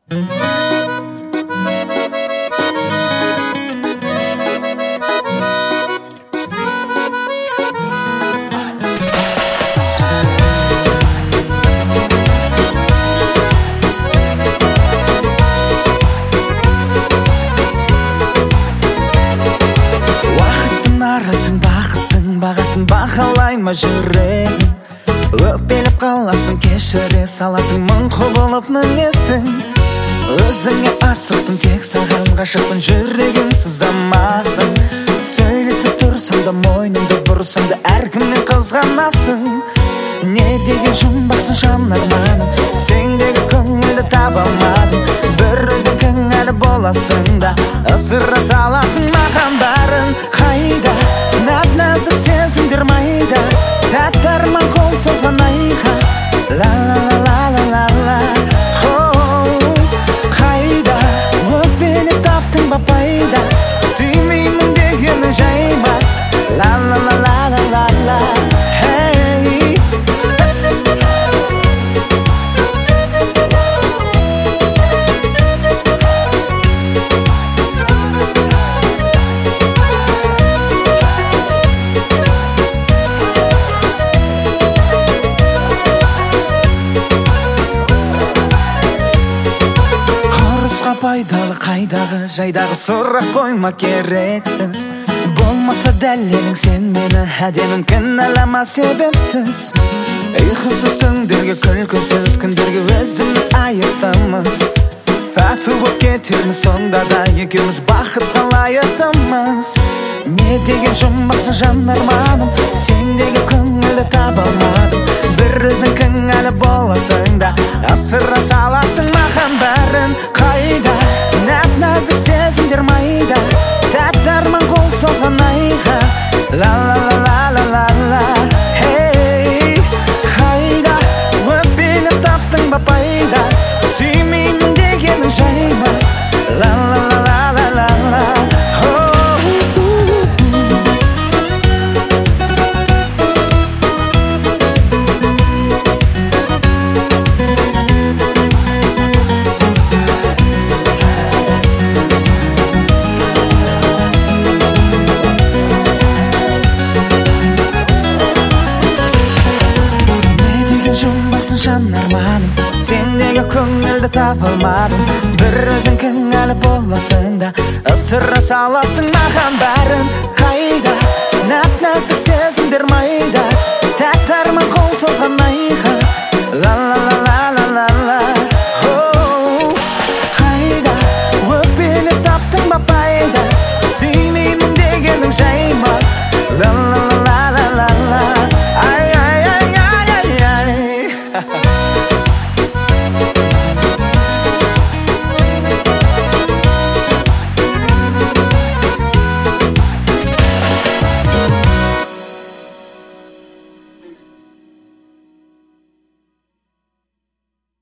Бағасын бағалай ма жүрегің, өкпелеп қаласың, кешіре саласың, мың құбылып мінесің. Өзіңе асықтым, тек саған ғашықпын, жүрегім сыздамасың. Сөйлесіп тұрсам да мойнымды бұрсам да әркімнен қызғанасың. Не деген жұмбақсың жанарманым, сендегі көңілді таба алмадым. Бір өзің кінәлі боласың да ысыра саласың маған барын. Қайда нәп-нәзік сезімдер майда, тәтті арман қол созған айға. Ла-ла-ла-ла-ла-ла-ла. Қайда өкпелеп таптың ба пайда, сүймеймін дегені жай ма? Ла-ла-ла-ла-ла-ла. Пайдалы қайдағы жайдағы сұрақ қойма керексіз. Болмаса дәлелің сен мені әдемін кінәлама себепсіз. Ұйқысыз түндерге күлкісіз күндерге өзіміз айыптымыз. Тату болып кетерміз сонда да екеуміз бақытқа лайықтымыз. Не деген жұмбақсың жанарманым, сендегі көңілді таба алмадым. Бір өзің кінәлі боласың да асыра саласың маған бәрін. Қайда нәп-нәзік сезімдер майда, тәтті арман қол созған айға. Ла-ла-ла-ла-ла-ла. Қайда өкпелеп таптың ба пайда, сүймеймін дегенің жай ма? Ла-ла-ла-ла-ла-ла. Жұмбақсың жанарманым, сендегі көңілді таба алмадым. Бір өзің кінәлі боласың да ысыра саласың маған бәрін. Қайда нәп-нәзік сезімдер майда, тәтті арман қол созған айға.